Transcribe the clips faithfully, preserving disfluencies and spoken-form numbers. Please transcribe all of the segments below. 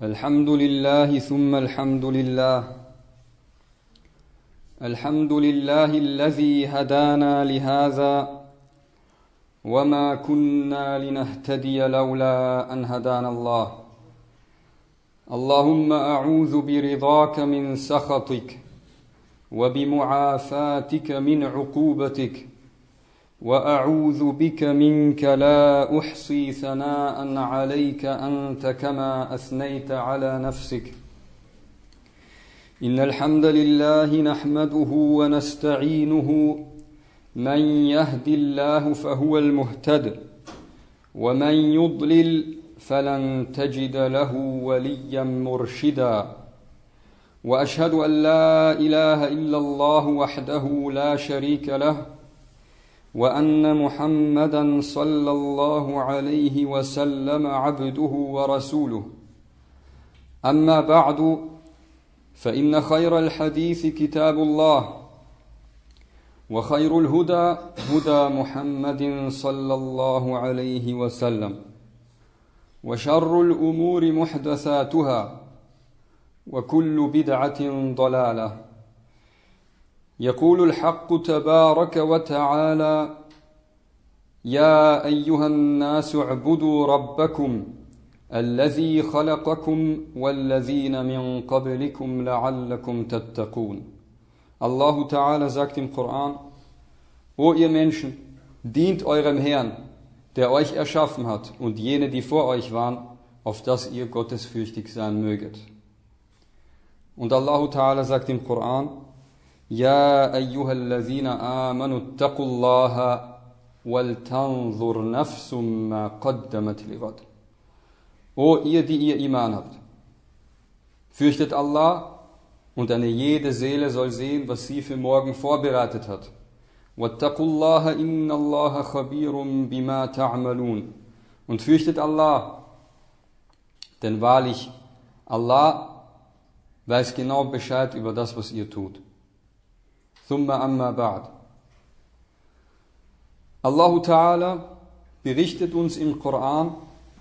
الحمد لله ثم الحمد لله الحمد لله الذي هدانا لهذا وما كنا لنهتدي لولا أن هدانا الله اللهم أعوذ برضاك من سخطك وبمعافاتك من عقوبتك وأعوذ بك منك لا أحصي ثناء عليك أنت كما أثنيت على نفسك إن الحمد لله نحمده ونستعينه من يهد الله فهو المهتد ومن يضلل فلن تجد له وليا مرشدا وأشهد أن لا إله إلا الله وحده لا شريك له وأن محمدا صلى الله عليه وسلم عبده ورسوله أما بعد فإن خير الحديث كتاب الله وخير الهدى هدى محمد صلى الله عليه وسلم وشر الأمور محدثاتها وكل بدعة ضلالة يقول الحق تبارك وتعالى يا أيها الناس اعبدوا ربكم الذي خلقكم والذين من قبلكم لعلكم تتقون. Allah Ta'ala sagt im Koran: O ihr Menschen, dient eurem Herrn, der euch erschaffen hat, und jene, die vor euch waren, auf dass ihr gottesfürchtig sein möget. Und Allah Ta'ala sagt im Koran: Ja ayyuhallazina amanu ittaqullaha wal tanzur nafsum ma qaddamat lighad. O ihr, die ihr Iman habt, fürchtet Allah, und eine jede Seele soll sehen, was sie für morgen vorbereitet hat. Wattaqullaha innallaha khabirum bima ta'malun. Und fürchtet Allah, denn wahrlich, Allah weiß genau Bescheid über das, was ihr tut. Thumma amma ba'd. Allah Ta'ala berichtet uns im Koran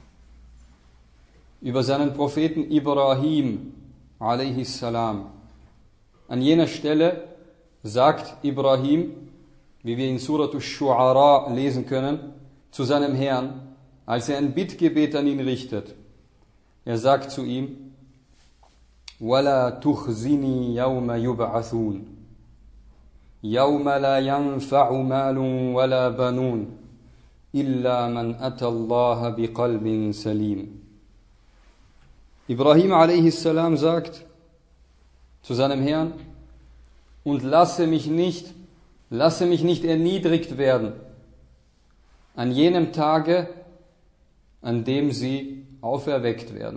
über seinen Propheten Ibrahim alaihi salam. An jener Stelle sagt Ibrahim, wie wir in Surat Ash-Shu'ara lesen können, zu seinem Herrn, als er ein Bittgebet an ihn richtet. Er sagt zu ihm: وَلَا تُخْزِنِي يَوْمَ يُبْعَثُونَ يَوْمَ لَا يَنْفَعُ مَالٌ وَلَا بَنُونَ إِلَّا مَنْ أَتَى اللَّهَ بِقَلْبٍ سَلِيمٍ. Ibrahim alaihi salam sagt zu seinem Herrn: Und lasse mich nicht, lasse mich nicht erniedrigt werden an jenem Tage, an dem sie auferweckt werden.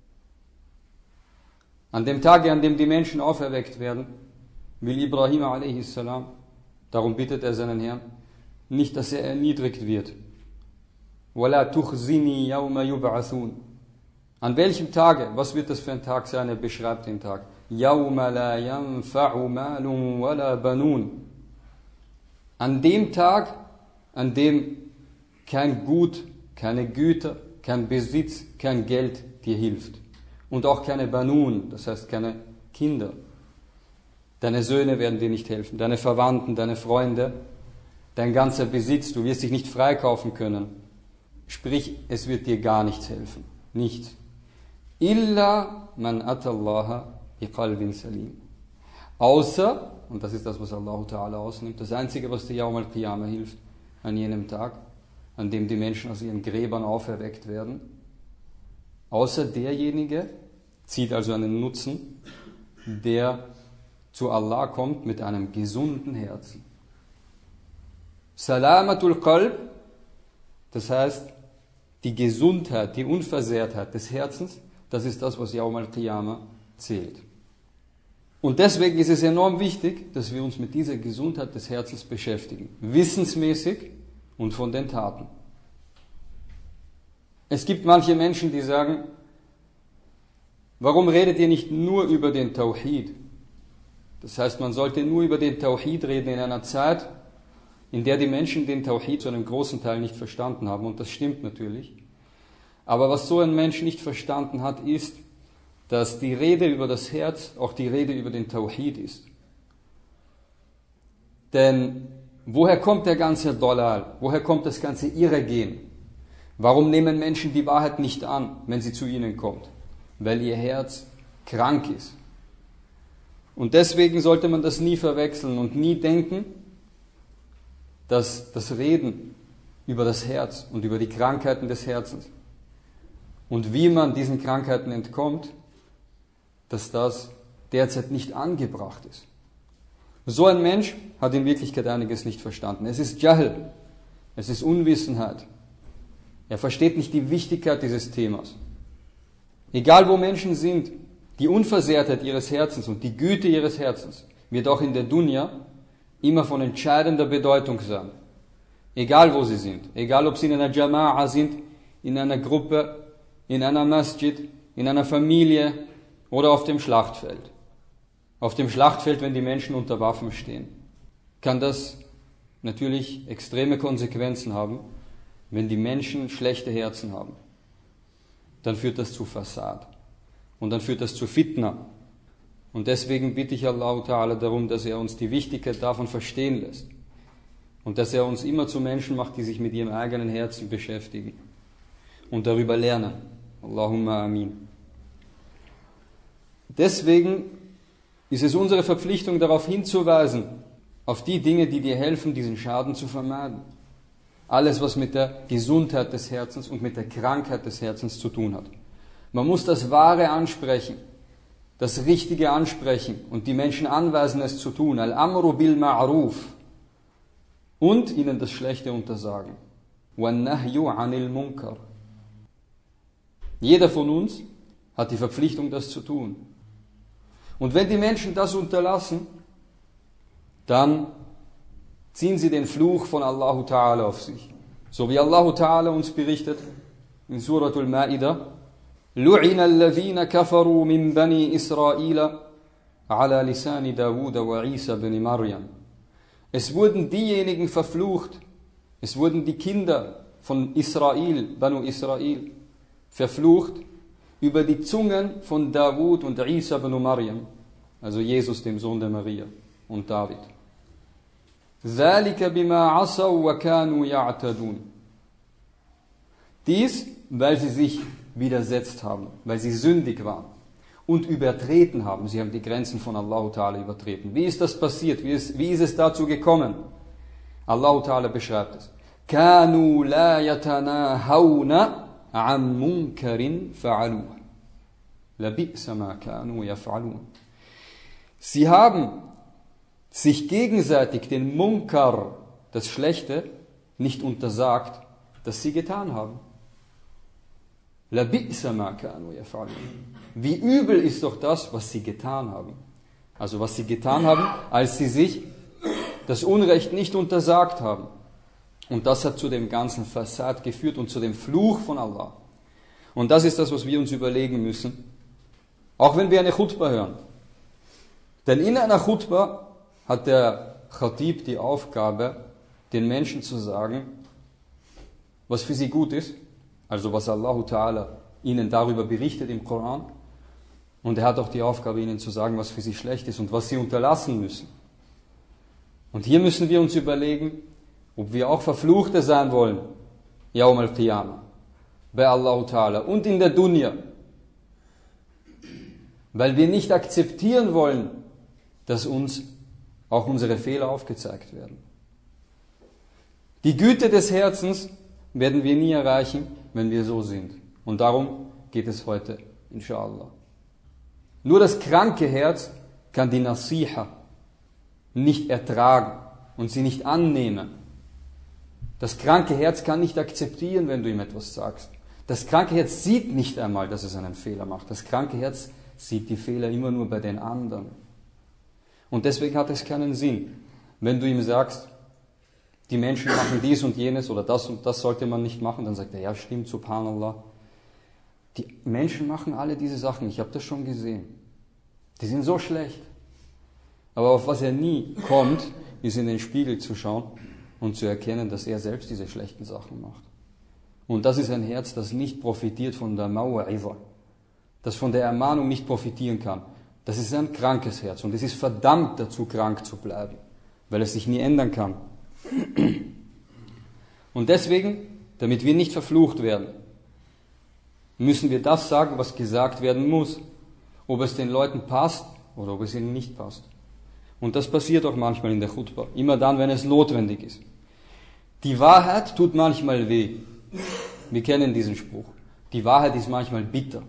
An dem Tage, an dem die Menschen auferweckt werden, will Ibrahim alaihi salam, darum bittet er seinen Herrn, nicht, dass er erniedrigt wird. وَلَا تُخْزِنِي يَوْمَ يُبْعَثُونَ. An welchem Tage? Was wird das für ein Tag sein? Er beschreibt den Tag. يَوْمَ لَا يَنْفَعُ مَالٌ وَلَا بَنُونَ. An dem Tag, an dem kein Gut, keine Güter, kein Besitz, kein Geld dir hilft. Und auch keine Banun, das heißt keine Kinder. Deine Söhne werden dir nicht helfen, deine Verwandten, deine Freunde, dein ganzer Besitz, du wirst dich nicht freikaufen können. Sprich, es wird dir gar nichts helfen. Nichts. Illa man atallaha biqalbin salim. Außer, und das ist das, was Allah Ta'ala ausnimmt, das Einzige, was dir Yawm al-Qiyamah hilft, an jenem Tag, an dem die Menschen aus ihren Gräbern auferweckt werden, außer derjenige, zieht also einen Nutzen, der zu Allah kommt mit einem gesunden Herzen. Salamatul Qalb, das heißt, die Gesundheit, die Unversehrtheit des Herzens, das ist das, was Yawm al-Qiyamah zählt. Und deswegen ist es enorm wichtig, dass wir uns mit dieser Gesundheit des Herzens beschäftigen. Wissensmäßig und von den Taten. Es gibt manche Menschen, die sagen: Warum redet ihr nicht nur über den Tawhid? Das heißt, man sollte nur über den Tawhid reden in einer Zeit, in der die Menschen den Tawhid zu einem großen Teil nicht verstanden haben. Und das stimmt natürlich. Aber was so ein Mensch nicht verstanden hat, ist, dass die Rede über das Herz auch die Rede über den Tawhid ist. Denn woher kommt der ganze Dalal? Woher kommt das ganze Irrgehen? Warum nehmen Menschen die Wahrheit nicht an, wenn sie zu ihnen kommt? Weil ihr Herz krank ist. Und deswegen sollte man das nie verwechseln und nie denken, dass das Reden über das Herz und über die Krankheiten des Herzens und wie man diesen Krankheiten entkommt, dass das derzeit nicht angebracht ist. So ein Mensch hat in Wirklichkeit einiges nicht verstanden. Es ist Jahl, es ist Unwissenheit. Er versteht nicht die Wichtigkeit dieses Themas. Egal wo Menschen sind, die Unversehrtheit ihres Herzens und die Güte ihres Herzens wird auch in der Dunya immer von entscheidender Bedeutung sein. Egal wo sie sind, egal ob sie in einer Jama'a sind, in einer Gruppe, in einer Masjid, in einer Familie oder auf dem Schlachtfeld. Auf dem Schlachtfeld, wenn die Menschen unter Waffen stehen, kann das natürlich extreme Konsequenzen haben, wenn die Menschen schlechte Herzen haben. Dann führt das zu Fasad. Und dann führt das zu Fitna. Und deswegen bitte ich Allah Ta'ala darum, dass er uns die Wichtigkeit davon verstehen lässt. Und dass er uns immer zu Menschen macht, die sich mit ihrem eigenen Herzen beschäftigen. Und darüber lernen. Allahumma amin. Deswegen ist es unsere Verpflichtung, darauf hinzuweisen, auf die Dinge, die dir helfen, diesen Schaden zu vermeiden. Alles, was mit der Gesundheit des Herzens und mit der Krankheit des Herzens zu tun hat. Man muss das Wahre ansprechen, das Richtige ansprechen und die Menschen anweisen, es zu tun. Al-Amru bil Ma'ruf. Und ihnen das Schlechte untersagen. Wan-Nahyu anil Munkar. Jeder von uns hat die Verpflichtung, das zu tun. Und wenn die Menschen das unterlassen, dann ziehen sie den Fluch von Allah Ta'ala auf sich. So wie Allah Ta'ala uns berichtet in Suratul Ma'idah, لُعِنَ الَّذِينَ كَفَرُوا مِنْ بَنِي إِسْرَائِيلَ عَلَى لِسَانِ دَاوُودَ وَعِيسَى بْنِ مَرْيَمَ. Es wurden diejenigen verflucht, es wurden die Kinder von Israel, Banu Israel, verflucht über die Zungen von Dawud und Isa ibn Maryam, also Jesus, dem Sohn der Maria und David. ذَلِكَ بِمَا عَصَوْا وَكَانُوا يَعْتَدُونَ. Dies, weil sie sich widersetzt haben, weil sie sündig waren und übertreten haben. Sie haben die Grenzen von Allah Ta'ala übertreten. Wie ist das passiert? Wie ist, wie ist es dazu gekommen? Allah Ta'ala beschreibt es. كَانُوا لَا يَتَنَاهَوْنَ عَنْ مُنْكَرٍ فَعَلُوهُ لَبِئْسَ مَا كَانُوا يَفْعَلُونَ. Sie haben sich gegenseitig den Munkar, das Schlechte, nicht untersagt, das sie getan haben. لَبِئْسَ مَا كَانُوا يَفْعَلُونَ. Wie übel ist doch das, was sie getan haben. Also was sie getan haben, als sie sich das Unrecht nicht untersagt haben. Und das hat zu dem ganzen Fasad geführt und zu dem Fluch von Allah. Und das ist das, was wir uns überlegen müssen, auch wenn wir eine Khutbah hören. Denn in einer Khutbah hat der Khatib die Aufgabe, den Menschen zu sagen, was für sie gut ist, also was Allah Ta'ala ihnen darüber berichtet im Koran. Und er hat auch die Aufgabe, ihnen zu sagen, was für sie schlecht ist und was sie unterlassen müssen. Und hier müssen wir uns überlegen, ob wir auch Verfluchte sein wollen, Yawm al-Qiyamah, bei Allah Ta'ala und in der Dunya. Weil wir nicht akzeptieren wollen, dass uns auch unsere Fehler aufgezeigt werden. Die Güte des Herzens werden wir nie erreichen, wenn wir so sind. Und darum geht es heute, inshallah. Nur das kranke Herz kann die Nasiha nicht ertragen und sie nicht annehmen. Das kranke Herz kann nicht akzeptieren, wenn du ihm etwas sagst. Das kranke Herz sieht nicht einmal, dass es einen Fehler macht. Das kranke Herz sieht die Fehler immer nur bei den anderen. Und deswegen hat es keinen Sinn, wenn du ihm sagst, die Menschen machen dies und jenes oder das und das sollte man nicht machen, dann sagt er, ja stimmt, subhanallah. Die Menschen machen alle diese Sachen, ich habe das schon gesehen. Die sind so schlecht. Aber auf was er nie kommt, ist in den Spiegel zu schauen und zu erkennen, dass er selbst diese schlechten Sachen macht. Und das ist ein Herz, das nicht profitiert von der Maw'iza, das von der Ermahnung nicht profitieren kann, das ist ein krankes Herz und es ist verdammt dazu, krank zu bleiben, weil es sich nie ändern kann. Und deswegen, damit wir nicht verflucht werden, müssen wir das sagen, was gesagt werden muss, ob es den Leuten passt oder ob es ihnen nicht passt. Und das passiert auch manchmal in der Khutbah, immer dann, wenn es notwendig ist. Die Wahrheit tut manchmal weh. Wir kennen diesen Spruch. Die Wahrheit ist manchmal bitter.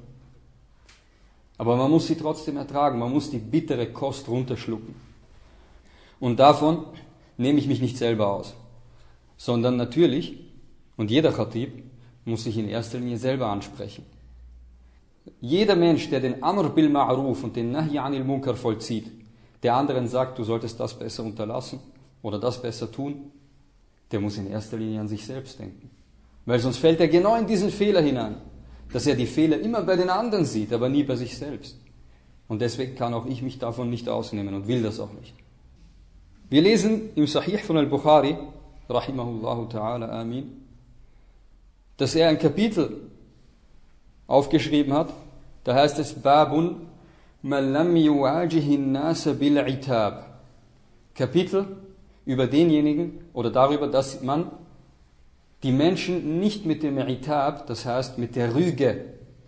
Aber man muss sie trotzdem ertragen, man muss die bittere Kost runterschlucken. Und davon nehme ich mich nicht selber aus, sondern natürlich, und jeder Khatib muss sich in erster Linie selber ansprechen. Jeder Mensch, der den Amr bil Ma'ruf und den Nahy anil Munkar vollzieht, der anderen sagt, du solltest das besser unterlassen oder das besser tun, der muss in erster Linie an sich selbst denken. Weil sonst fällt er genau in diesen Fehler hinein, dass er die Fehler immer bei den anderen sieht, aber nie bei sich selbst. Und deswegen kann auch ich mich davon nicht ausnehmen und will das auch nicht. Wir lesen im Sahih von Al-Bukhari, rahimahullahu ta'ala, amin, dass er ein Kapitel aufgeschrieben hat, da heißt es Babun man lam yuwajihin nasa bil itab. Kapitel über denjenigen oder darüber, dass man die Menschen nicht mit dem Itab, das heißt mit der Rüge,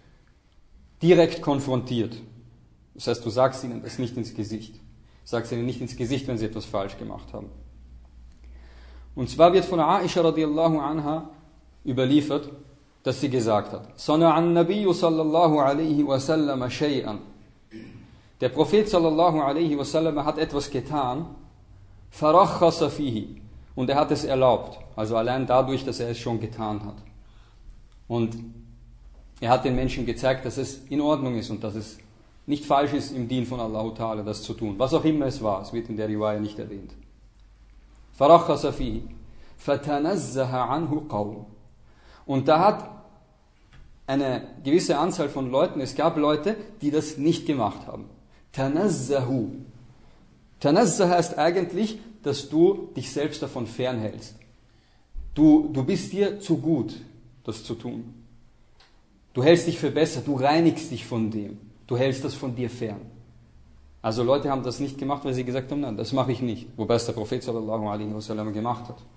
direkt konfrontiert. Das heißt, du sagst ihnen das nicht ins Gesicht. Du sagst ihnen nicht ins Gesicht, wenn sie etwas falsch gemacht haben. Und zwar wird von Aisha radiallahu anha überliefert, dass sie gesagt hat, Sana'an Nabiyyu sallallahu alaihi wasallam shay'an. Der Prophet sallallahu alaihi wasallam hat etwas getan, farakhasa fihi, und er hat es erlaubt, also allein dadurch, dass er es schon getan hat. Und er hat den Menschen gezeigt, dass es in Ordnung ist und dass es nicht falsch ist, im Dien von Allah Ta'ala das zu tun. Was auch immer es war, es wird in der Riwaya nicht erwähnt. Farakhasa fihi, fatanazzaha anhu qawm. Und da hat eine gewisse Anzahl von Leuten, es gab Leute, die das nicht gemacht haben. Tanazzahu. Tanazzah heißt eigentlich, dass du dich selbst davon fernhältst. Du, du bist dir zu gut, das zu tun. Du hältst dich für besser, du reinigst dich von dem. Du hältst das von dir fern. Also Leute haben das nicht gemacht, weil sie gesagt haben, nein, das mache ich nicht. Wobei es der Prophet sallallahu alaihi wasallam gemacht hat.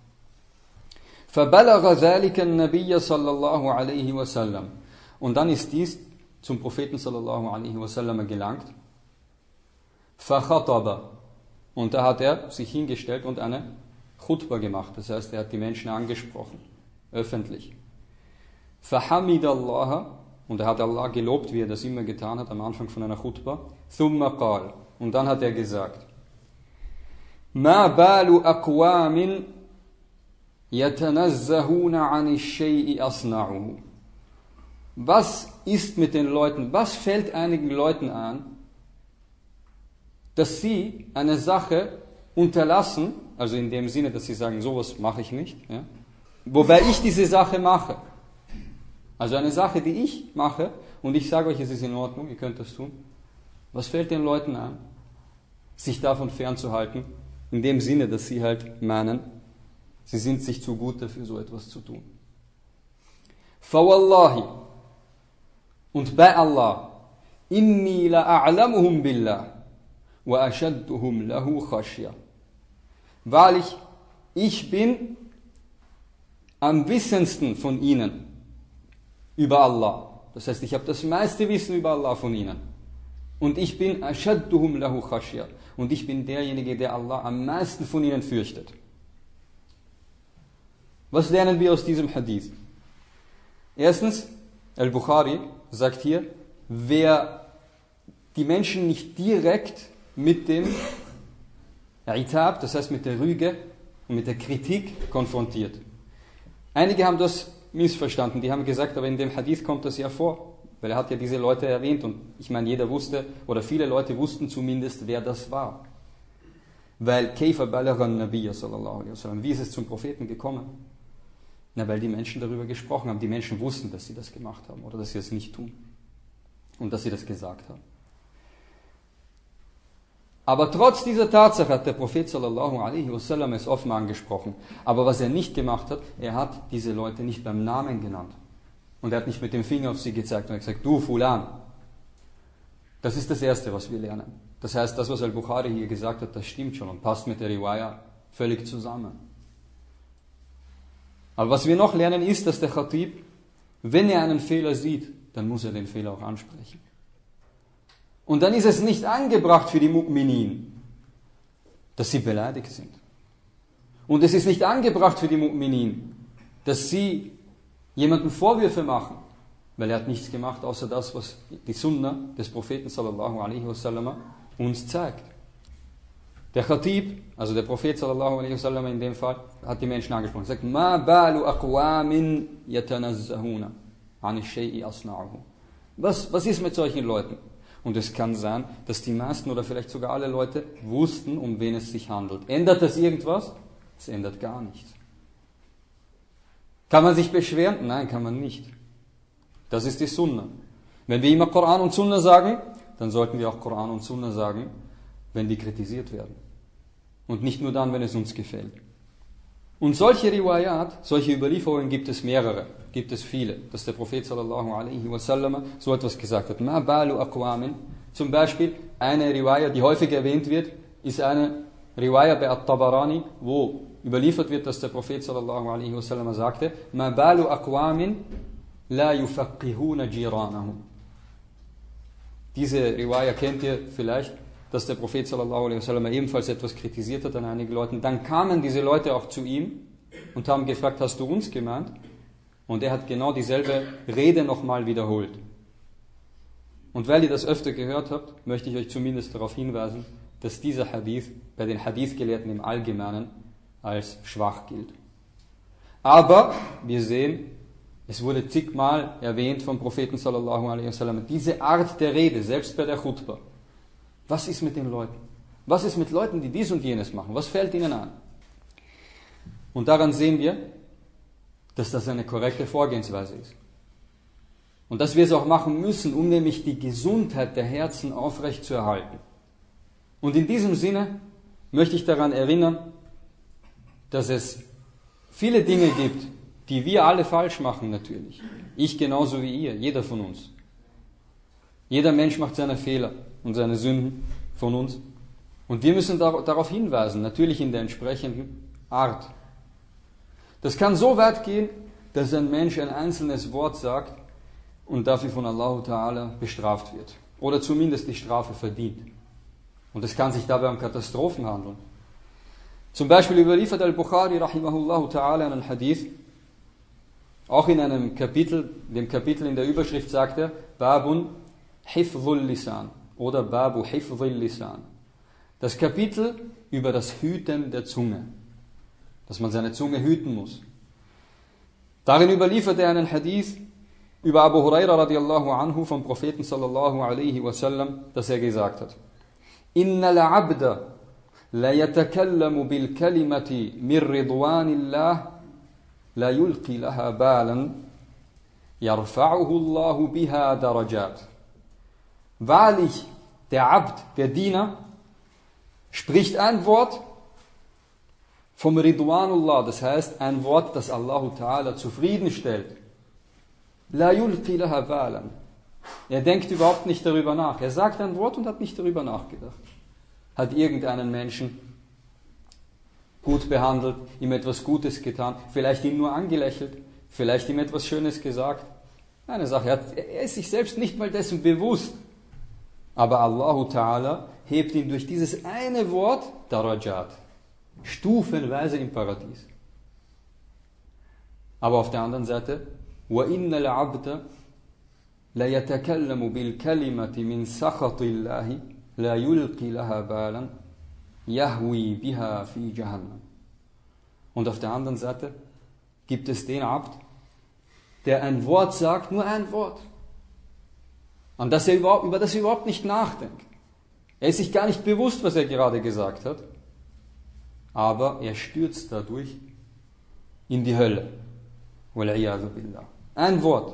فَبَلَغَ ذَلِكَ النَّبِيَّ صَلَّى اللَّهُ عَلَيْهِ وَسَلَّمَ. Und dann ist dies zum Propheten sallallahu alaihi wasallam gelangt. فَخَطَبَ. Und da hat er sich hingestellt und eine Khutbah gemacht. Das heißt, er hat die Menschen angesprochen, öffentlich. فَحَمِدَ اللَّهَ. Und er hat Allah gelobt, wie er das immer getan hat am Anfang von einer Khutbah. ثُمَّ قَالَ. Und dann hat er gesagt, مَا بَالُ أَقْوَامٍ يَتَنَزَّهُونَ عَنِ الشَّيْءِ أَصْنَعُهُ. Was ist mit den Leuten, was fällt einigen Leuten an, dass sie eine Sache unterlassen, also in dem Sinne, dass sie sagen, sowas mache ich nicht, ja, wobei ich diese Sache mache. Also eine Sache, die ich mache und ich sage euch, es ist in Ordnung, ihr könnt das tun. Was fällt den Leuten an, sich davon fernzuhalten, in dem Sinne, dass sie halt meinen, sie sind sich zu gut dafür, so etwas zu tun. Fawallahi, und bei Allah, inni la'a'lamuhum billah wa ashadduhum lahu khashya. Wahrlich, ich bin am wissendsten von ihnen über Allah. Das heißt, ich habe das meiste Wissen über Allah von ihnen. Und ich bin ashadduhum lahu khashya. Und ich bin derjenige, der Allah am meisten von ihnen fürchtet. Was lernen wir aus diesem Hadith? Erstens, Al-Bukhari sagt hier, wer die Menschen nicht direkt mit dem Itab, das heißt mit der Rüge und mit der Kritik konfrontiert. Einige haben das missverstanden, die haben gesagt, aber in dem Hadith kommt das ja vor, weil er hat ja diese Leute erwähnt und ich meine, jeder wusste, oder viele Leute wussten zumindest, wer das war. Weil Kayfa balagha an-Nabiyya sallallahu alaihi wasallam, wie ist es zum Propheten gekommen? Na, weil die Menschen darüber gesprochen haben. Die Menschen wussten, dass sie das gemacht haben oder dass sie es nicht tun. Und dass sie das gesagt haben. Aber trotz dieser Tatsache hat der Prophet sallallahu alaihi wasallam es offen angesprochen. Aber was er nicht gemacht hat, er hat diese Leute nicht beim Namen genannt. Und er hat nicht mit dem Finger auf sie gezeigt und hat gesagt, du Fulan, Das ist das Erste, was wir lernen. Das heißt, das, was Al-Bukhari hier gesagt hat, das stimmt schon und passt mit der Riwaya völlig zusammen. Aber was wir noch lernen ist, dass der Khatib, wenn er einen Fehler sieht, dann muss er den Fehler auch ansprechen. Und dann ist es nicht angebracht für die Mu'minin, dass sie beleidigt sind. Und es ist nicht angebracht für die Mu'minin, dass sie jemanden Vorwürfe machen, weil er hat nichts gemacht, außer das, was die Sunna des Propheten sallallahu alaihi wasallam uns zeigt. Der Khatib, also der Prophet sallallahu alaihi wasallam in dem Fall, hat die Menschen angesprochen. Er sagt, Ma balu aqwamin yatanazzahuna an shay'i asna'uhu. Was, was ist mit solchen Leuten? Und es kann sein, dass die meisten oder vielleicht sogar alle Leute wussten, um wen es sich handelt. Ändert das irgendwas? Es ändert gar nichts. Kann man sich beschweren? Nein, kann man nicht. Das ist die Sunna. Wenn wir immer Koran und Sunna sagen, dann sollten wir auch Koran und Sunna sagen, wenn die kritisiert werden. Und nicht nur dann, wenn es uns gefällt. Und solche Riwayat, solche Überlieferungen gibt es mehrere, gibt es viele, dass der Prophet sallallahu alaihi wasallam so etwas gesagt hat. Ma balu aqwamin. Zum Beispiel eine Riwaya, die häufig erwähnt wird, ist eine Riwaya bei At-Tabarani, wo überliefert wird, dass der Prophet sallallahu alaihi wasallam sagte, Ma balu aqwamin la yufaqqihuna jiranahum. Diese Riwaya kennt ihr vielleicht, dass der Prophet sallallahu alaihi wasallam ebenfalls etwas kritisiert hat an einigen Leuten. Dann kamen diese Leute auch zu ihm und haben gefragt, hast du uns gemeint? Und er hat genau dieselbe Rede nochmal wiederholt. Und weil ihr das öfter gehört habt, möchte ich euch zumindest darauf hinweisen, dass dieser Hadith bei den Hadith-Gelehrten im Allgemeinen als schwach gilt. Aber wir sehen, es wurde zigmal erwähnt vom Propheten sallallahu alaihi wasallam, diese Art der Rede, selbst bei der Khutbah. Was ist mit den Leuten? Was ist mit Leuten, die dies und jenes machen? Was fällt ihnen an? Und daran sehen wir, dass das eine korrekte Vorgehensweise ist. Und dass wir es auch machen müssen, um nämlich die Gesundheit der Herzen aufrechtzuerhalten. Und in diesem Sinne möchte ich daran erinnern, dass es viele Dinge gibt, die wir alle falsch machen natürlich. Ich genauso wie ihr, jeder von uns. Jeder Mensch macht seine Fehler und seine Sünden von uns. Und wir müssen darauf hinweisen, natürlich in der entsprechenden Art. Das kann so weit gehen, dass ein Mensch ein einzelnes Wort sagt und dafür von Allah Ta'ala bestraft wird. Oder zumindest die Strafe verdient. Und es kann sich dabei um Katastrophen handeln. Zum Beispiel überliefert Al-Bukhari rahimahullahu ta'ala einen Hadith, auch in einem Kapitel, dem Kapitel in der Überschrift sagt er, Babun Hifzul Lisan oder Babu Hifzul Lisan. Das Kapitel über das Hüten der Zunge, dass man seine Zunge hüten muss. Darin überliefert er einen Hadith über Abu Huraira radiallahu anhu vom Propheten sallallahu alaihi wasallam, dass er gesagt hat, Inna la'abda la yatakallamu bil kalimati mir ridwanillah la yulqi laha balan yarfa'uhu Allahu biha darajat. Wahrlich, der Abd, der Diener, spricht ein Wort vom Ridwanullah, das heißt ein Wort, das Allah Ta'ala zufriedenstellt. La yulqi laha balan. Er denkt überhaupt nicht darüber nach. Er sagt ein Wort und hat nicht darüber nachgedacht. Hat irgendeinen Menschen gut behandelt, ihm etwas Gutes getan, vielleicht ihn nur angelächelt, vielleicht ihm etwas Schönes gesagt. Eine Sache, er, hat, er ist sich selbst nicht mal dessen bewusst. Aber Allahu Ta'ala hebt ihn durch dieses eine Wort Darajat, stufenweise im Paradies. Aber auf der anderen Seite, وَإِنَّ الْعَبْدَ لَيَتَكَلَّمُ بِالْكَلِمَةِ مِنْ سَخَطِ اللَّهِ لَا يُلْقِي لَهَا بَالًا يَهْوِي بِهَا فِي جَهَنَّمَ. Und auf der anderen Seite gibt es den Abd, der ein Wort sagt, nur ein Wort, an das er überhaupt, über das er überhaupt nicht nachdenkt. Er ist sich gar nicht bewusst, was er gerade gesagt hat, aber er stürzt dadurch in die Hölle. وَالْعِيَاذُ بِاللَّهِ. Ein Wort.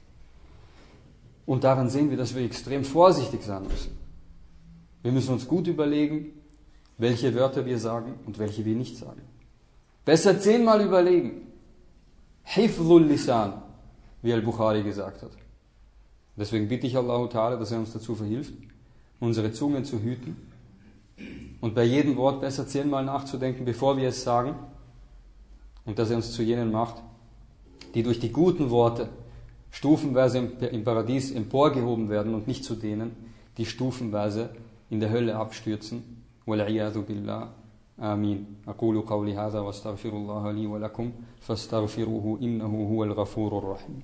Und daran sehen wir, dass wir extrem vorsichtig sein müssen. Wir müssen uns gut überlegen, welche Wörter wir sagen und welche wir nicht sagen. Besser zehnmal überlegen. Hifzul Lisan, wie Al-Bukhari gesagt hat. Deswegen bitte ich Allah Ta'ala, dass er uns dazu verhilft, unsere Zunge zu hüten und bei jedem Wort besser zehnmal nachzudenken, bevor wir es sagen, und dass er uns zu jenen macht, die durch die guten Worte stufenweise im Paradies emporgehoben werden und nicht zu denen, die stufenweise in der Hölle abstürzen. Wal-'iyadhu billah. Amin. Aqulu qawli hadha wa astaghfirullah li wa lakum fastaghfiruhu innahu huwal ghafurur rahim.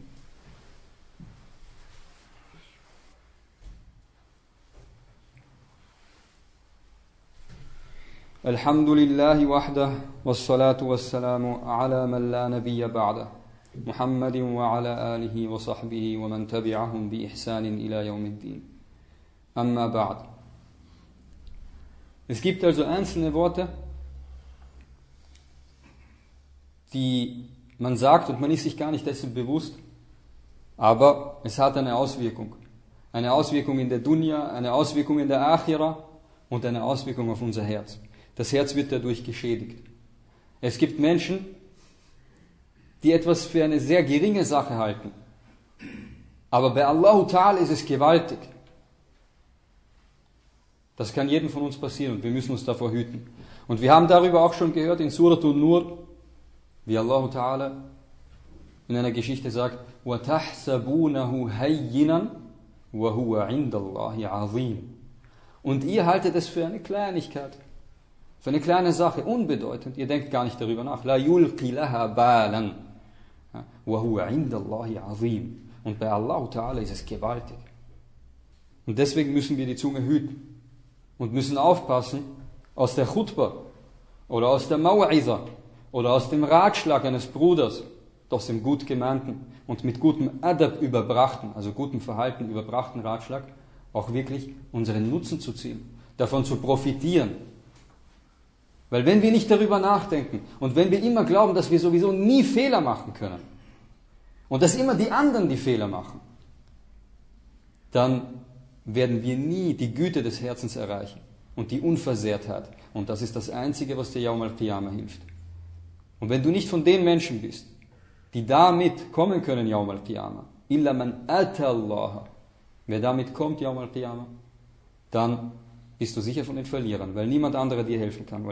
الحمد لله وحده والصلاة والسلام على من لا نبي بعده محمد وعلى آله وصحبه ومن تبعهم بإحسان إلى يوم الدين أما بعد. Es gibt also einzelne Worte, die man sagt und man ist sich gar nicht dessen bewusst, aber es hat eine Auswirkung. Eine Auswirkung in der Dunya, eine Auswirkung in der Akhira und eine Auswirkung auf unser Herz. Das Herz wird dadurch geschädigt. Es gibt Menschen, die etwas für eine sehr geringe Sache halten. Aber bei Allah Ta'ala ist es gewaltig. Das kann jedem von uns passieren und wir müssen uns davor hüten. Und wir haben darüber auch schon gehört in Surat An-Nur, wie Allah Ta'ala in einer Geschichte sagt, وَتَحْسَبُونَهُ هَيِّنًا وَهُوَ عِنْدَ اللَّهِ عَظِيمٌ. Und ihr haltet es für eine Kleinigkeit. Für eine kleine Sache, unbedeutend, ihr denkt gar nicht darüber nach. La yulqi laha balan. Wa huwa 'inda Allahi 'azim. Und bei Allah Ta'ala ist es gewaltig. Und deswegen müssen wir die Zunge hüten. Und müssen aufpassen, aus der Khutbah oder aus der Maw'iza oder aus dem Ratschlag eines Bruders, aus dem gut gemeinten und mit gutem Adab überbrachten, also gutem Verhalten überbrachten Ratschlag, auch wirklich unseren Nutzen zu ziehen, davon zu profitieren. Weil wenn wir nicht darüber nachdenken und wenn wir immer glauben, dass wir sowieso nie Fehler machen können und dass immer die anderen die Fehler machen, dann werden wir nie die Güte des Herzens erreichen und die Unversehrtheit. Und das ist das Einzige, was dir Yawm al-Qiyamah hilft. Und wenn du nicht von den Menschen bist, die damit kommen können, Yawm al-Qiyamah, illa man ata Allah, wer damit kommt, Yawm al-Qiyamah, dann bist du sicher von den Verlierern, weil niemand anderer dir helfen kann.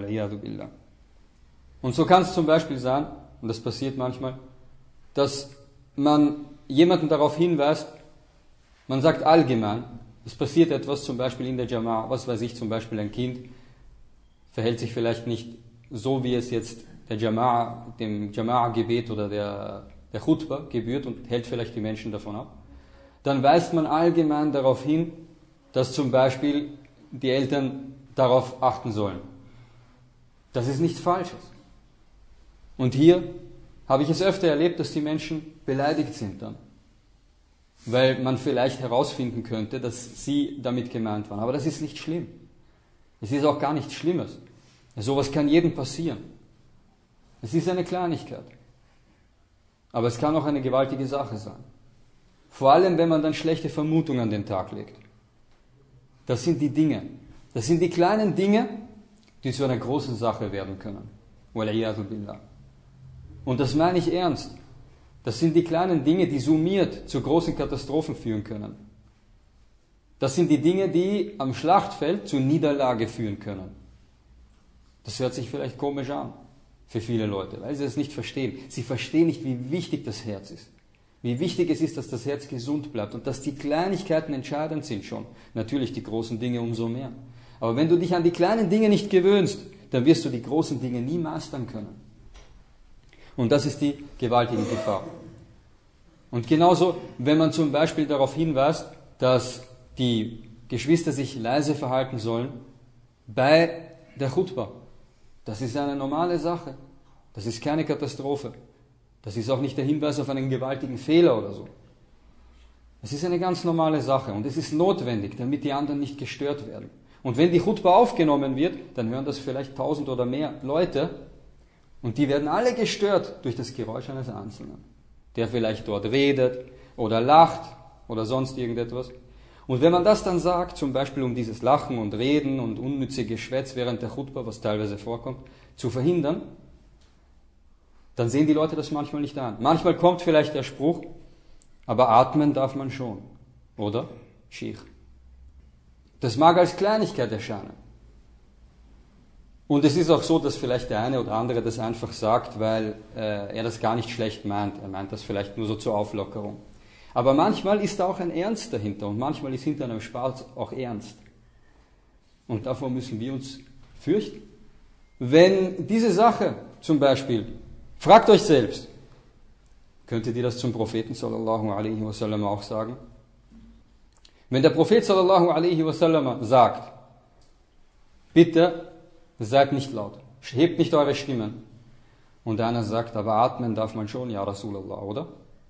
Und so kann es zum Beispiel sein, und das passiert manchmal, dass man jemanden darauf hinweist, man sagt allgemein, es passiert etwas, zum Beispiel in der Jama'a, was weiß ich, zum Beispiel ein Kind verhält sich vielleicht nicht so, wie es jetzt der Jama'a, dem Jama'a-Gebet oder der, der Khutbah gebührt und hält vielleicht die Menschen davon ab. Dann weist man allgemein darauf hin, dass zum Beispiel die Eltern darauf achten sollen. Das ist nichts Falsches. Und hier habe ich es öfter erlebt, dass die Menschen beleidigt sind dann. Weil man vielleicht herausfinden könnte, dass sie damit gemeint waren. Aber das ist nicht schlimm. Es ist auch gar nichts Schlimmes. Sowas kann jedem passieren. Es ist eine Kleinigkeit. Aber es kann auch eine gewaltige Sache sein. Vor allem, wenn man dann schlechte Vermutungen an den Tag legt. Das sind die Dinge. Das sind die kleinen Dinge, die zu einer großen Sache werden können. Wal-'iyadhu billah. Und das meine ich ernst. Das sind die kleinen Dinge, die summiert zu großen Katastrophen führen können. Das sind die Dinge, die am Schlachtfeld zur Niederlage führen können. Das hört sich vielleicht komisch an für viele Leute, weil sie es nicht verstehen. Sie verstehen nicht, wie wichtig das Herz ist. Wie wichtig es ist, dass das Herz gesund bleibt und dass die Kleinigkeiten entscheidend sind schon. Natürlich die großen Dinge umso mehr. Aber wenn du dich an die kleinen Dinge nicht gewöhnst, dann wirst du die großen Dinge nie meistern können. Und das ist die gewaltige Gefahr. Und genauso, wenn man zum Beispiel darauf hinweist, dass die Geschwister sich leise verhalten sollen bei der Khutbah. Das ist eine normale Sache. Das ist keine Katastrophe. Das ist auch nicht der Hinweis auf einen gewaltigen Fehler oder so. Es ist eine ganz normale Sache und es ist notwendig, damit die anderen nicht gestört werden. Und wenn die Khutbah aufgenommen wird, dann hören das vielleicht tausend oder mehr Leute und die werden alle gestört durch das Geräusch eines Einzelnen, der vielleicht dort redet oder lacht oder sonst irgendetwas. Und wenn man das dann sagt, zum Beispiel um dieses Lachen und Reden und unnütze Geschwätz während der Khutbah, was teilweise vorkommt, zu verhindern, dann sehen die Leute das manchmal nicht an. Manchmal kommt vielleicht der Spruch, aber atmen darf man schon. Oder? Sheikh. Das mag als Kleinigkeit erscheinen. Und es ist auch so, dass vielleicht der eine oder andere das einfach sagt, weil äh, er das gar nicht schlecht meint. Er meint das vielleicht nur so zur Auflockerung. Aber manchmal ist da auch ein Ernst dahinter und manchmal ist hinter einem Spaß auch Ernst. Und davor müssen wir uns fürchten. Wenn diese Sache zum Beispiel, fragt euch selbst, könntet ihr das zum Propheten sallallahu alaihi wasallam auch sagen? Wenn der Prophet sallallahu alaihi wasallam sagt, bitte seid nicht laut, hebt nicht eure Stimmen. Und einer sagt, aber atmen darf man schon, ja Rasulallah, oder?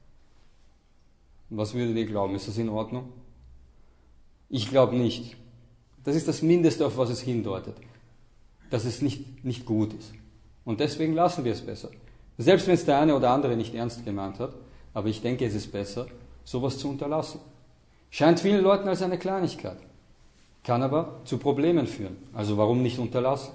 Was würdet ihr glauben? Ist das in Ordnung? Ich glaube nicht. Das ist das Mindeste, auf was es hindeutet. Dass es nicht, nicht gut ist. Und deswegen lassen wir es besser. Selbst wenn es der eine oder andere nicht ernst gemeint hat, aber ich denke, es ist besser, sowas zu unterlassen. Scheint vielen Leuten als eine Kleinigkeit, kann aber zu Problemen führen. Also warum nicht unterlassen?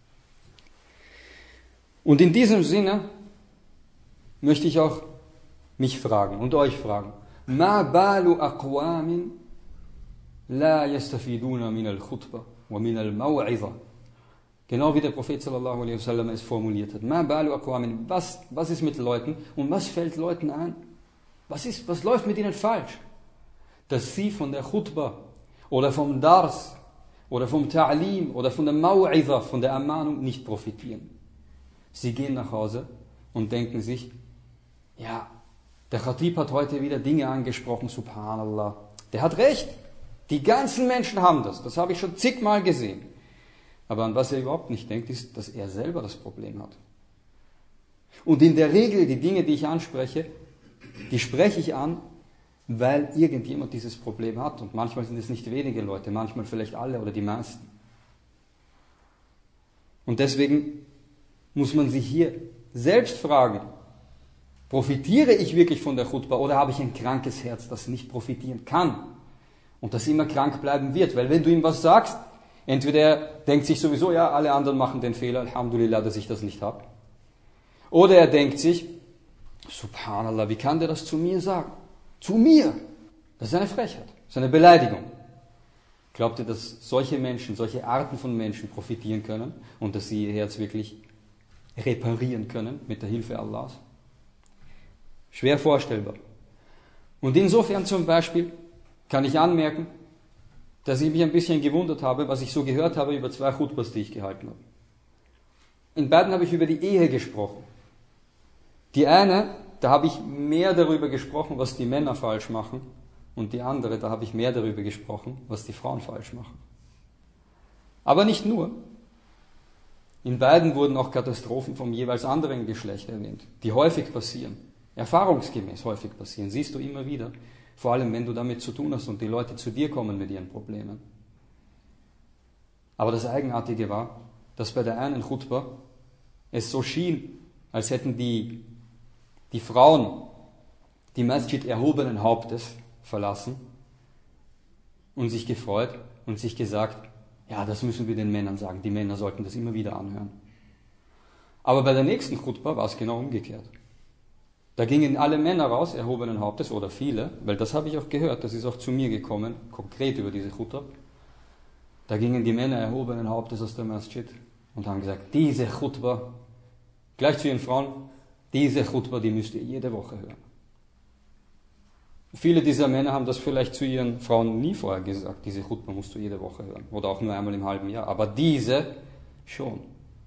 Und in diesem Sinne möchte ich auch mich fragen und euch fragen, Ma balu aqwamin la yastafiduna min al-khutbah wa min al-maw'idha. Genau wie der Prophet sallallahu alaihi wasallam es formuliert hat. Ma balu aqwamin. Was, was ist mit Leuten und was fällt Leuten ein? Was ist, was läuft mit ihnen falsch? Dass sie von der Khutbah oder vom Dars oder vom Ta'lim oder von der Maw'idha, von der Ermahnung nicht profitieren. Sie gehen nach Hause und denken sich, ja, der Khatib hat heute wieder Dinge angesprochen, subhanallah. Der hat recht. Die ganzen Menschen haben das. Das habe ich schon zigmal gesehen. Aber an was er überhaupt nicht denkt, ist, dass er selber das Problem hat. Und in der Regel, die Dinge, die ich anspreche, die spreche ich an, weil irgendjemand dieses Problem hat. Und manchmal sind es nicht wenige Leute, manchmal vielleicht alle oder die meisten. Und deswegen muss man sich hier selbst fragen, profitiere ich wirklich von der Khutbah oder habe ich ein krankes Herz, das nicht profitieren kann und das immer krank bleiben wird? Weil wenn du ihm was sagst, entweder er denkt sich sowieso, ja, alle anderen machen den Fehler, Alhamdulillah, dass ich das nicht habe. Oder er denkt sich, Subhanallah, wie kann der das zu mir sagen? Zu mir! Das ist eine Frechheit, das ist eine Beleidigung. Glaubt ihr, dass solche Menschen, solche Arten von Menschen profitieren können und dass sie ihr Herz wirklich reparieren können mit der Hilfe Allahs? Schwer vorstellbar. Und insofern zum Beispiel kann ich anmerken, dass ich mich ein bisschen gewundert habe, was ich so gehört habe über zwei Khutbas, die ich gehalten habe. In beiden habe ich über die Ehe gesprochen. Die eine, da habe ich mehr darüber gesprochen, was die Männer falsch machen, und die andere, da habe ich mehr darüber gesprochen, was die Frauen falsch machen. Aber nicht nur. In beiden wurden auch Katastrophen vom jeweils anderen Geschlecht erwähnt, die häufig passieren, erfahrungsgemäß häufig passieren, siehst du immer wieder, vor allem wenn du damit zu tun hast und die Leute zu dir kommen mit ihren Problemen. Aber das Eigenartige war, dass bei der einen Khutbah es so schien, als hätten die, die Frauen die Masjid erhobenen Hauptes verlassen und sich gefreut und sich gesagt, ja, das müssen wir den Männern sagen, die Männer sollten das immer wieder anhören. Aber bei der nächsten Khutbah war es genau umgekehrt. Da gingen alle Männer raus, erhobenen Hauptes, oder viele, weil das habe ich auch gehört, das ist auch zu mir gekommen, konkret über diese Khutbah. Da gingen die Männer erhobenen Hauptes aus der Masjid und haben gesagt, diese Khutbah, gleich zu ihren Frauen, diese Khutbah, die müsst ihr jede Woche hören. Viele dieser Männer haben das vielleicht zu ihren Frauen nie vorher gesagt, diese Khutbah musst du jede Woche hören, oder auch nur einmal im halben Jahr, aber diese schon.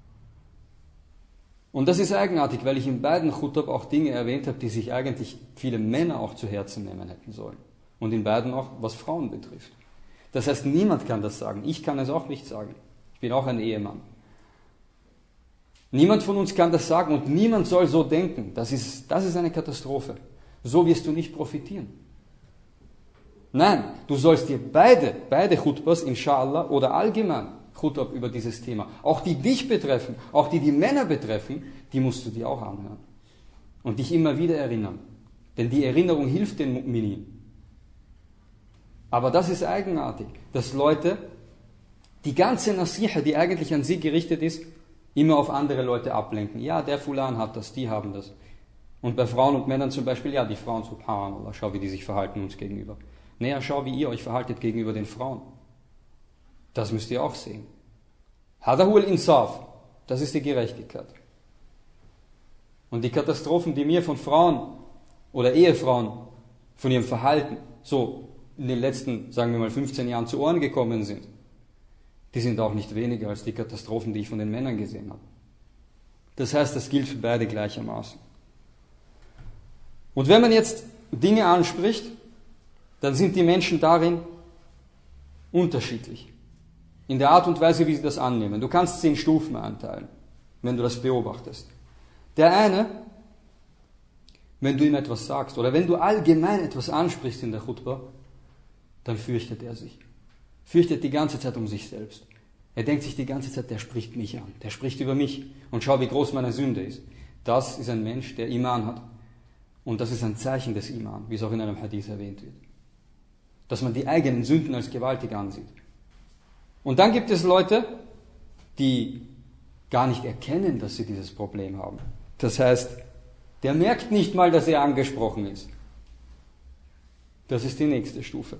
Und das ist eigenartig, weil ich in beiden Khutbah auch Dinge erwähnt habe, die sich eigentlich viele Männer auch zu Herzen nehmen hätten sollen. Und in beiden auch, was Frauen betrifft. Das heißt, niemand kann das sagen. Ich kann es auch nicht sagen. Ich bin auch ein Ehemann. Niemand von uns kann das sagen und niemand soll so denken. Das ist, das ist eine Katastrophe. So wirst du nicht profitieren. Nein, du sollst dir beide, beide Khutbahs, inshallah, oder allgemein Khutbah über dieses Thema, auch die dich betreffen, auch die die Männer betreffen, die musst du dir auch anhören. Und dich immer wieder erinnern. Denn die Erinnerung hilft den Mu'minin. Aber das ist eigenartig, dass Leute die ganze Nasiha, die eigentlich an sie gerichtet ist, immer auf andere Leute ablenken. Ja, der Fulan hat das, die haben das. Und bei Frauen und Männern zum Beispiel, ja, die Frauen, subhanallah, schau, wie die sich verhalten uns gegenüber. Naja, schau, wie ihr euch verhaltet gegenüber den Frauen. Das müsst ihr auch sehen. Hada huwa al-insaf. Das ist die Gerechtigkeit. Und die Katastrophen, die mir von Frauen oder Ehefrauen von ihrem Verhalten so in den letzten, sagen wir mal, fünfzehn Jahren zu Ohren gekommen sind, die sind auch nicht weniger als die Katastrophen, die ich von den Männern gesehen habe. Das heißt, das gilt für beide gleichermaßen. Und wenn man jetzt Dinge anspricht, dann sind die Menschen darin unterschiedlich. In der Art und Weise, wie sie das annehmen. Du kannst zehn Stufen einteilen, wenn du das beobachtest. Der eine, wenn du ihm etwas sagst oder wenn du allgemein etwas ansprichst in der Khutbah, dann fürchtet er sich. Fürchtet die ganze Zeit um sich selbst. Er denkt sich die ganze Zeit, der spricht mich an, der spricht über mich und schau, wie groß meine Sünde ist. Das ist ein Mensch, der Iman hat. Und das ist ein Zeichen des Iman, wie es auch in einem Hadith erwähnt wird. Dass man die eigenen Sünden als gewaltig ansieht. Und dann gibt es Leute, die gar nicht erkennen, dass sie dieses Problem haben. Das heißt, der merkt nicht mal, dass er angesprochen ist. Das ist die nächste Stufe.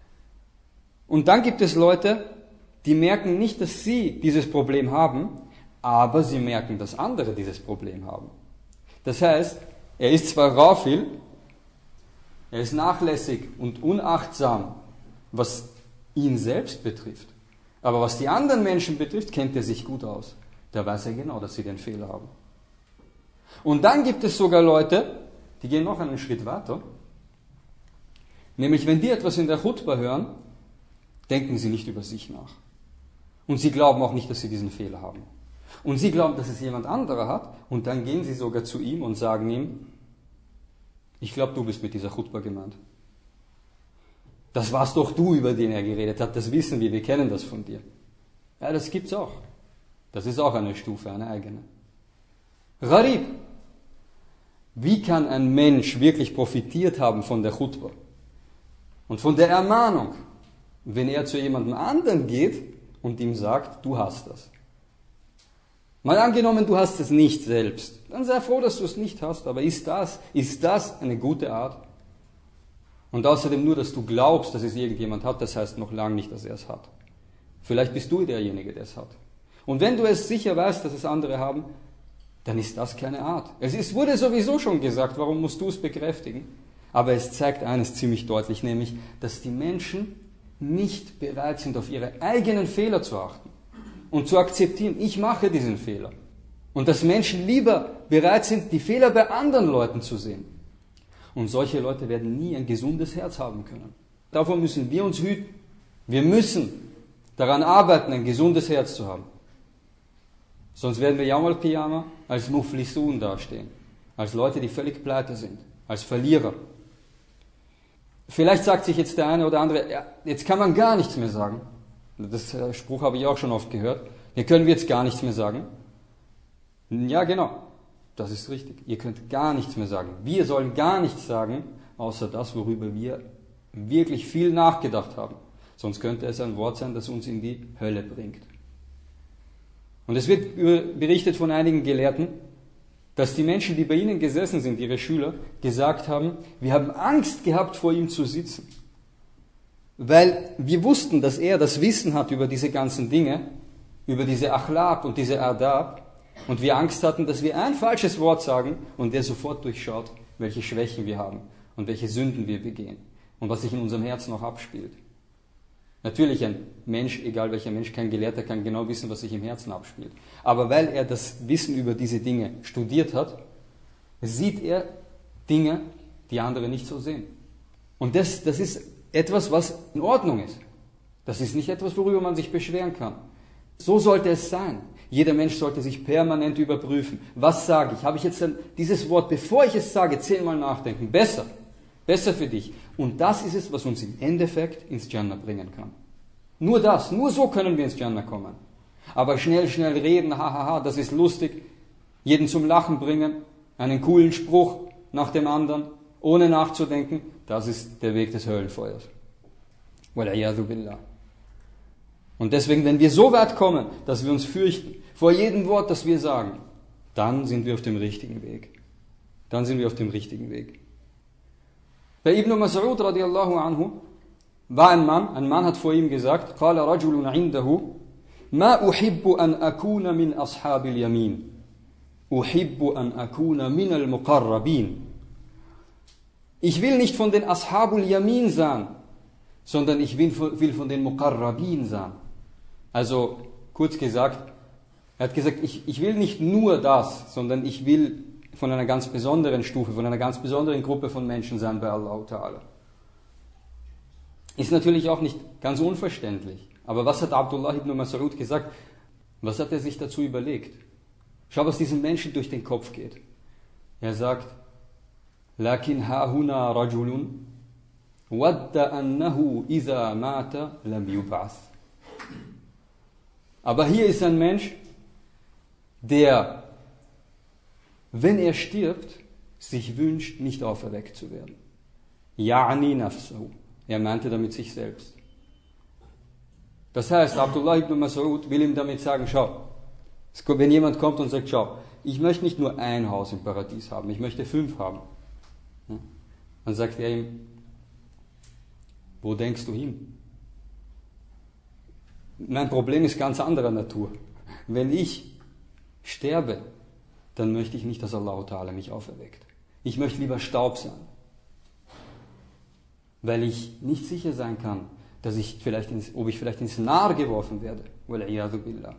Und dann gibt es Leute, die merken nicht, dass sie dieses Problem haben, aber sie merken, dass andere dieses Problem haben. Das heißt, er ist zwar Ghafil, er ist nachlässig und unachtsam, was ihn selbst betrifft, aber was die anderen Menschen betrifft, kennt er sich gut aus. Da weiß er genau, dass sie den Fehler haben. Und dann gibt es sogar Leute, die gehen noch einen Schritt weiter, nämlich wenn die etwas in der Khutbah hören, denken sie nicht über sich nach. Und sie glauben auch nicht, dass sie diesen Fehler haben. Und sie glauben, dass es jemand anderer hat, und dann gehen sie sogar zu ihm und sagen ihm, ich glaube, du bist mit dieser Khutbah gemeint. Das warst doch du, über den er geredet hat, das wissen wir, wir kennen das von dir. Ja, das gibt's auch. Das ist auch eine Stufe, eine eigene. Gharib. Wie kann ein Mensch wirklich profitiert haben von der Khutbah und von der Ermahnung, wenn er zu jemandem anderen geht und ihm sagt, du hast das? Mal angenommen, du hast es nicht selbst. Dann sei froh, dass du es nicht hast. Aber ist das, ist das eine gute Art? Und außerdem nur, dass du glaubst, dass es irgendjemand hat, das heißt noch lange nicht, dass er es hat. Vielleicht bist du derjenige, der es hat. Und wenn du es sicher weißt, dass es andere haben, dann ist das keine Art. Es ist, wurde sowieso schon gesagt, warum musst du es bekräftigen? Aber es zeigt eines ziemlich deutlich, nämlich, dass die Menschen nicht bereit sind, auf ihre eigenen Fehler zu achten und zu akzeptieren, ich mache diesen Fehler. Und dass Menschen lieber bereit sind, die Fehler bei anderen Leuten zu sehen. Und solche Leute werden nie ein gesundes Herz haben können. Davor müssen wir uns hüten. Wir müssen daran arbeiten, ein gesundes Herz zu haben. Sonst werden wir Yawm al-Qiyamah als Muflisun dastehen. Als Leute, die völlig pleite sind. Als Verlierer. Vielleicht sagt sich jetzt der eine oder andere, ja, jetzt kann man gar nichts mehr sagen. Das äh, Spruch habe ich auch schon oft gehört. Hier können wir jetzt gar nichts mehr sagen. Ja, genau. Das ist richtig. Ihr könnt gar nichts mehr sagen. Wir sollen gar nichts sagen, außer das, worüber wir wirklich viel nachgedacht haben. Sonst könnte es ein Wort sein, das uns in die Hölle bringt. Und es wird berichtet von einigen Gelehrten, dass die Menschen, die bei ihnen gesessen sind, ihre Schüler, gesagt haben, wir haben Angst gehabt, vor ihm zu sitzen. Weil wir wussten, dass er das Wissen hat über diese ganzen Dinge, über diese Achlaq und diese Adab, und wir Angst hatten, dass wir ein falsches Wort sagen und der sofort durchschaut, welche Schwächen wir haben und welche Sünden wir begehen und was sich in unserem Herzen noch abspielt. Natürlich, ein Mensch, egal welcher Mensch, kein Gelehrter, kann genau wissen, was sich im Herzen abspielt. Aber weil er das Wissen über diese Dinge studiert hat, sieht er Dinge, die andere nicht so sehen. Und das, das ist etwas, was in Ordnung ist. Das ist nicht etwas, worüber man sich beschweren kann. So sollte es sein. Jeder Mensch sollte sich permanent überprüfen. Was sage ich? Habe ich jetzt dieses Wort, bevor ich es sage, zehnmal nachdenken? Besser. Besser für dich. Und das ist es, was uns im Endeffekt ins Jannah bringen kann. Nur das, nur so können wir ins Jannah kommen. Aber schnell, schnell reden, hahaha, das ist lustig. Jeden zum Lachen bringen, einen coolen Spruch nach dem anderen, ohne nachzudenken, das ist der Weg des Höllenfeuers. Wal-'iyadhu billah. Und deswegen, wenn wir so weit kommen, dass wir uns fürchten vor jedem Wort, das wir sagen, dann sind wir auf dem richtigen Weg. Dann sind wir auf dem richtigen Weg. Bei Ibn Mas'ud radiallahu anhu war ein Mann, ein Mann hat vor ihm gesagt, قال رجل عنده ما أحب أن أكون من أصحاب اليمين أحب أن أكون من المقربين. Ich will nicht von den Ashabul Yamin sein, sondern ich will von, will von den Muqarrabin sein. Also, kurz gesagt, er hat gesagt, ich, ich will nicht nur das, sondern ich will von einer ganz besonderen Stufe, von einer ganz besonderen Gruppe von Menschen sein bei Allah Ta'ala. Ist natürlich auch nicht ganz unverständlich. Aber was hat Abdullah ibn Mas'ud gesagt? Was hat er sich dazu überlegt? Schau, was diesem Menschen durch den Kopf geht. Er sagt, لكن ها هنا رجل ود أنه إذا مات لم يبعث. Aber hier ist ein Mensch, der, wenn er stirbt, sich wünscht, nicht auferweckt zu werden. يعني نفسه. Er meinte damit sich selbst. Das heißt, Abdullah ibn Mas'ud will ihm damit sagen, schau, wenn jemand kommt und sagt, schau, ich möchte nicht nur ein Haus im Paradies haben, ich möchte fünf haben. Dann sagt er ihm, wo denkst du hin? Mein Problem ist ganz anderer Natur. Wenn ich sterbe, dann möchte ich nicht, dass Allah Ta'ala mich auferweckt. Ich möchte lieber Staub sein. Weil ich nicht sicher sein kann, dass ich vielleicht ins, ob ich vielleicht ins Nar geworfen werde. Wal'iyadu billah.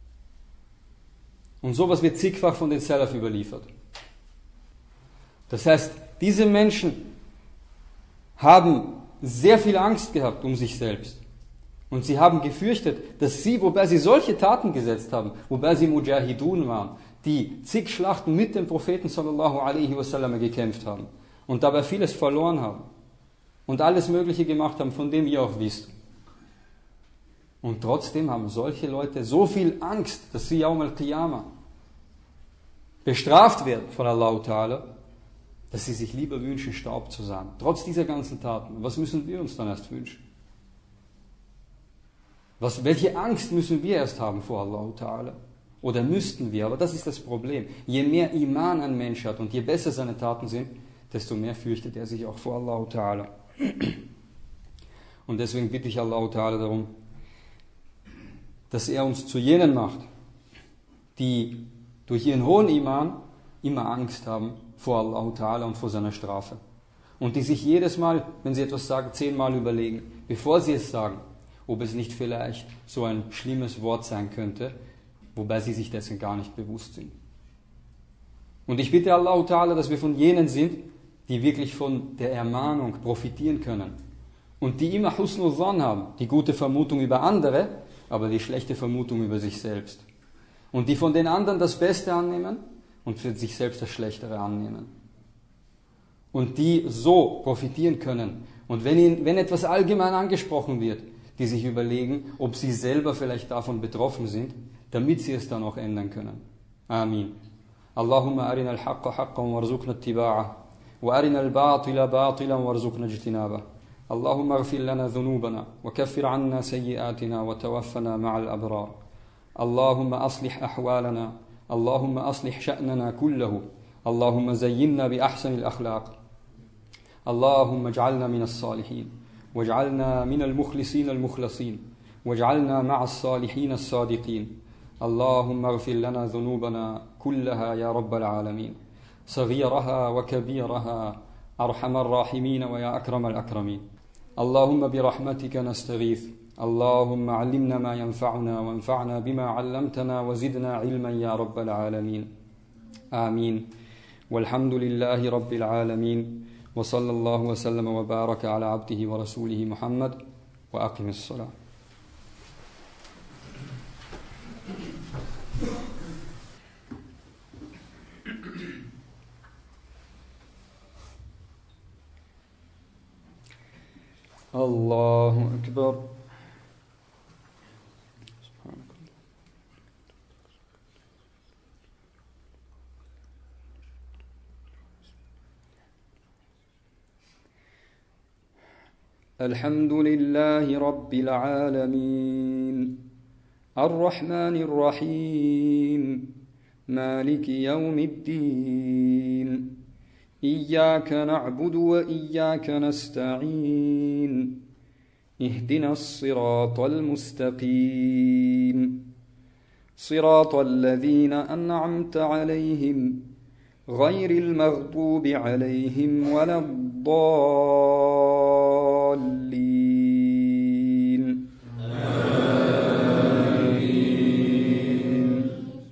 Und sowas wird zigfach von den Salaf überliefert. Das heißt, diese Menschen haben sehr viel Angst gehabt um sich selbst. Und sie haben gefürchtet, dass sie, wobei sie solche Taten gesetzt haben, wobei sie Mujahidun waren, die zig Schlachten mit dem Propheten sallallahu alaihi wasallam gekämpft haben und dabei vieles verloren haben und alles Mögliche gemacht haben, von dem ihr auch wisst. Und trotzdem haben solche Leute so viel Angst, dass sie Yawm al-Qiyamah bestraft werden von Allah Ta'ala, dass sie sich lieber wünschen, Staub zu sein. Trotz dieser ganzen Taten. Was müssen wir uns dann erst wünschen? Was, welche Angst müssen wir erst haben vor Allah Ta'ala? Oder müssten wir? Aber das ist das Problem. Je mehr Iman ein Mensch hat und je besser seine Taten sind, desto mehr fürchtet er sich auch vor Allah Ta'ala. Und deswegen bitte ich Allah Ta'ala darum, dass er uns zu jenen macht, die durch ihren hohen Iman immer Angst haben vor Allah Ta'ala und vor seiner Strafe. Und die sich jedes Mal, wenn sie etwas sagen, zehnmal überlegen, bevor sie es sagen, ob es nicht vielleicht so ein schlimmes Wort sein könnte, wobei sie sich dessen gar nicht bewusst sind. Und ich bitte Allah Ta'ala, dass wir von jenen sind, die wirklich von der Ermahnung profitieren können. Und die immer Husnul Dhann haben, die gute Vermutung über andere, aber die schlechte Vermutung über sich selbst. Und die von den anderen das Beste annehmen und für sich selbst das Schlechtere annehmen. Und die so profitieren können. Und wenn ihnen, wenn etwas allgemein angesprochen wird, die sich überlegen, ob sie selber vielleicht davon betroffen sind, damit sie es dann auch ändern können. Amin. Allahumma arina al-haqqa haqqan warzuqna ittiba'ah wa arina al-batila batilan warzuqna ijtinabah. Allahumma ighfir lana dhunubana wa kaffir 'anna sayyi'atina wa tawaffana ma'al abrar. Allahumma aslih ahwalana. Allahumma aslih sha'nana kullahu. Allahumma zayyinna bi ahsanil akhlaq. Allahumma ij'alna minas salihin. واجعلنا من المخلصين المخلصين واجعلنا مع الصالحين الصادقين اللهم اغفر لنا ذنوبنا كلها يا رب العالمين صغيرها وكبيرها أرحم الراحمين ويا أكرم الأكرمين اللهم برحمتك نستغيث اللهم علمنا ما ينفعنا وانفعنا بما علمتنا وزدنا علما يا رب العالمين آمين والحمد لله رب العالمين وصلى الله وسلم وبارك على عبده ورسوله محمد وأقم الصلاة. الله أكبر. الحمد لله رب العالمين الرحمن الرحيم مالك يوم الدين إياك نعبد وإياك نستعين اهدنا الصراط المستقيم صراط الذين أنعمت عليهم غير المغضوب عليهم ولا الضالين آمين.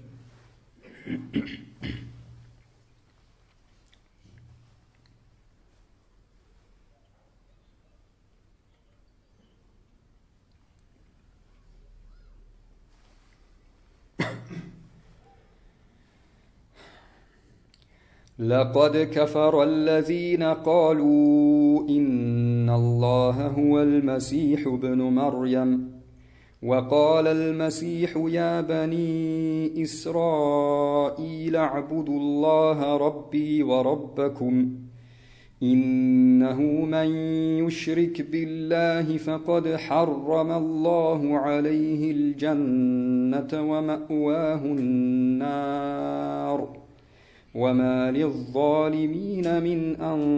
لقد كفر الذين قالوا إن الله هو المسيح ابن مريم وقال المسيح يا بني إسرائيل اعبدوا الله ربي وربكم إنه من يشرك بالله فقد حرم الله عليه الجنة ومأواه النار وما للظالمين من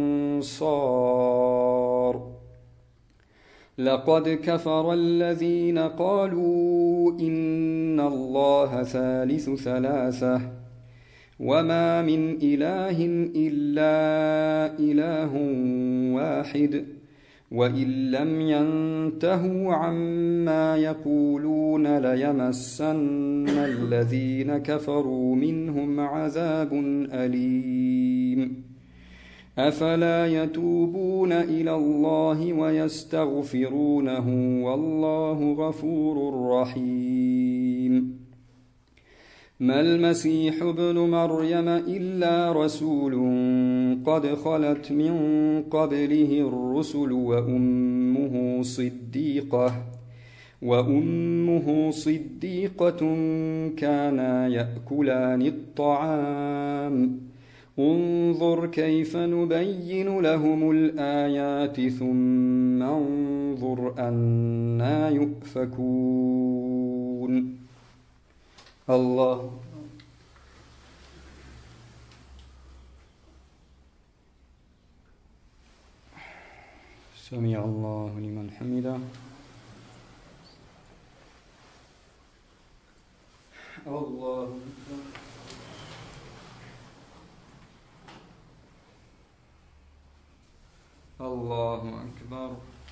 أنصار لقد كفر الذين قالوا إن الله ثالث ثلاثة وما من إله إلا إله واحد وإن لم ينتهوا عما يقولون ليمسن الذين كفروا منهم عذاب أليم أفلا يتوبون إلى الله ويستغفرونه والله غفور رحيم ما المسيح ابن مريم إلا رسول قد خلت من قبله الرسل وأمه صديقة وأمه صديقة كانا يأكلان الطعام انظر كيف نبين لهم الآيات ثم انظر أنى يؤفكون. الله سمع الله لمن حمده. الله الله أكبر.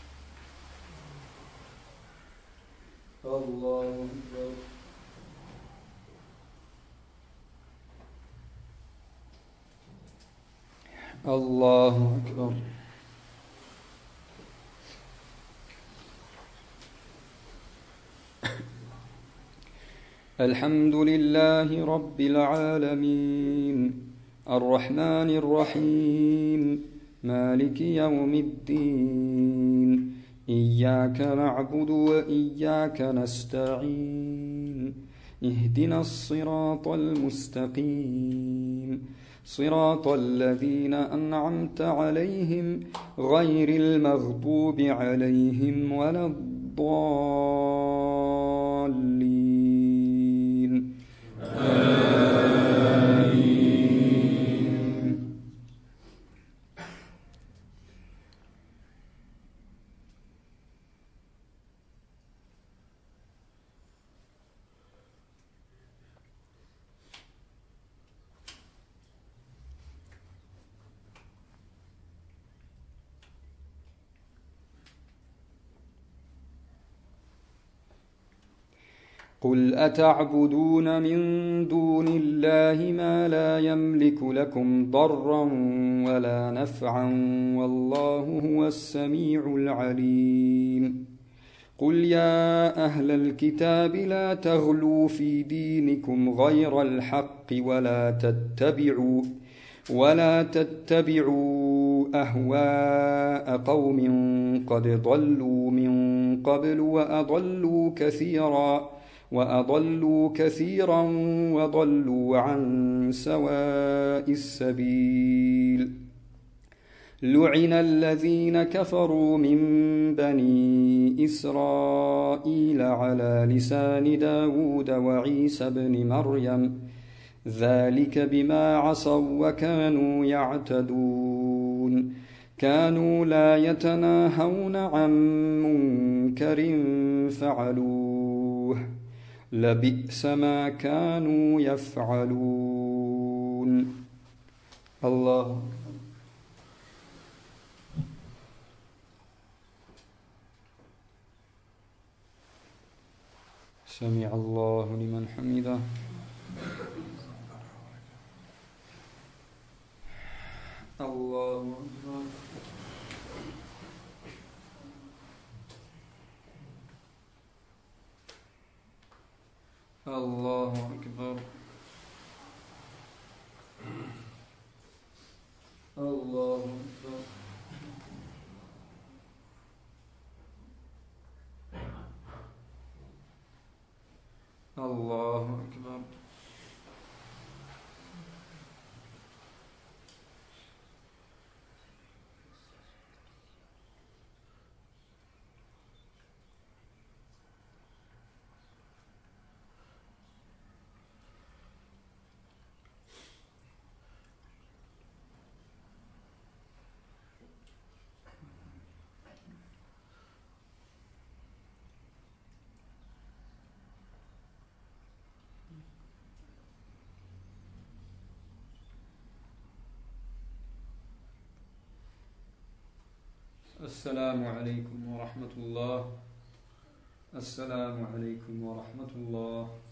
الله أكبر. الله أكبر. الحمد لله رب العالمين الرحمن الرحيم مالك يوم الدين إياك نعبد وإياك نستعين اهدنا الصراط المستقيم صراط الذين أنعمت عليهم غير المغضوب عليهم ولا الضالين آمين. قل أتعبدون من دون الله ما لا يملك لكم ضرا ولا نفعا والله هو السميع العليم. قل يا أهل الكتاب لا تغلوا في دينكم غير الحق ولا تتبعوا ولا تتبعوا أهواء قوم قد ضلوا من قبل وأضلوا كثيرا وأضلوا كثيرا وضلوا عن سواء السبيل. لعن الذين كفروا من بني إسرائيل على لسان داود وعيسى بن مريم ذلك بما عصوا وكانوا يعتدون كانوا لا يتناهون عن منكر فعلوه لبئس ما كانوا يفعلون. الله سمع الله لمن حمده. الله أكبر. الله أكبر. الله أكبر. الله أكبر. السلام عليكم ورحمة الله. السلام عليكم ورحمة الله.